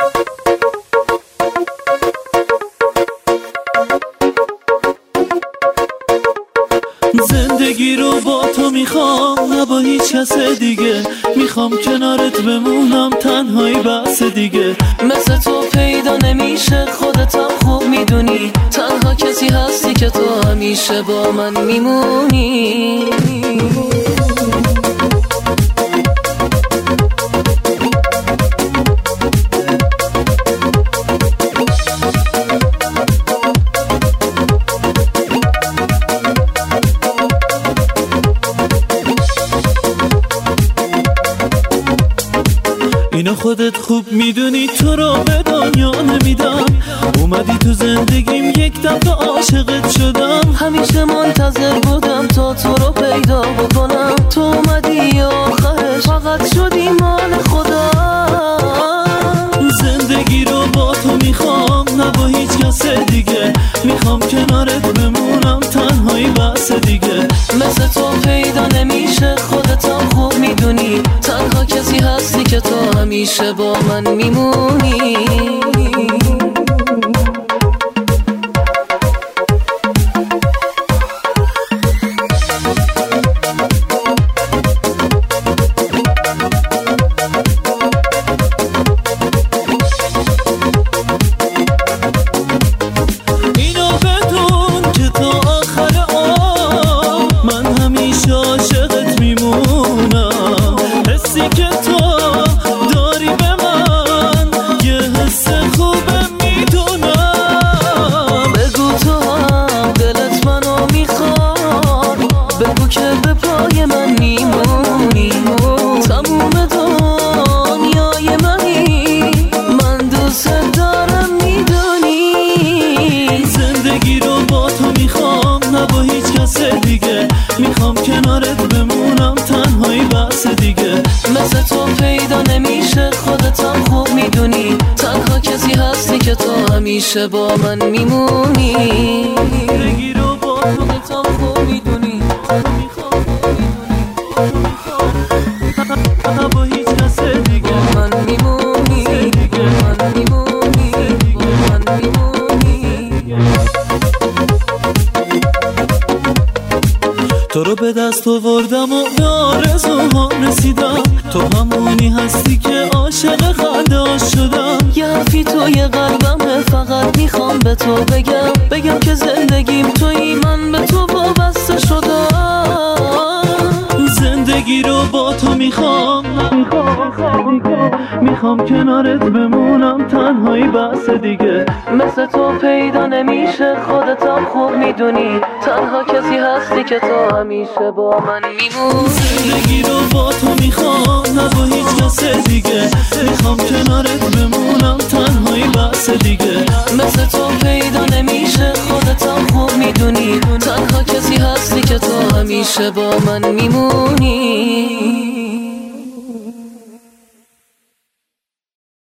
زندگی رو با تو میخوام، نه با هیچ کس دیگه. میخوام کنارت بمونم، تنهایی بس دیگه. مثل تو پیدا نمیشه، خودتم خوب میدونی. تنها کسی هستی که تو همیشه با من میمونی. اینو خودت خوب میدونی، تو رو به دنیا نمیدم. اومدی تو زندگیم، یک دفعه عاشقت شدم. همیشه منتظر بودم تا تو رو پیدا بکنم. تو اومدی آخرش فقط شدی مال خدا. زندگی رو با تو میخوام، نه با هیچ کس دیگه. میخوام کنارت بمونم، تنهایی بس دیگه. مثل تو پیدا نمیشه، خودتم خوب میدونی. تنها کسی هستی که تو همیشه با من میمونی. عاشقت میمونم. حسی که تو داری به من یه حس خوبه میدونم. بگو تو هم دلت منو میخواد، بگو که به پای من میمونی. تموم دنیای منی، من دوست دارم میدونی. زندگی رو با تو میخوام، نه با هیچ کس دیگه. میخوام کنارت بمونم، تنهایی بس دیگه. مثل تو پیدا نمیشه، خودتم خوب میدونی. تنها کسی هستی که تو همیشه با من میمونی. زندگی رو با خودتم خوب میدونی. نه با هیچ کس دیگه. من میمونی، من میمونی، من میمونی. تو رو به دست آوردم و به آرزوهام رسیدم. تو همونی هستی که عاشق خنده شدم. یه حرفی توی قلبمه، فقط میخوام به تو بگم که زندگیم توی من به تو وابسته شدم. زندگی رو با تو میخوام، میخوام کنارت بمونم، تنهایی بس دیگه. مثل تو پیدا نمیشه، خودتم خوب میدونی. تنها کسی هستی که تو همیشه با من میمونی. زندگی رو با تو میخوام، نه با هیچ کس دیگه. میخوام کنارت بمونم، تنهایی بس دیگه. مثل تو پیدا نمیشه، خودتم خوب میدونی. تنها کسی هستی که تو همیشه با من میمونی.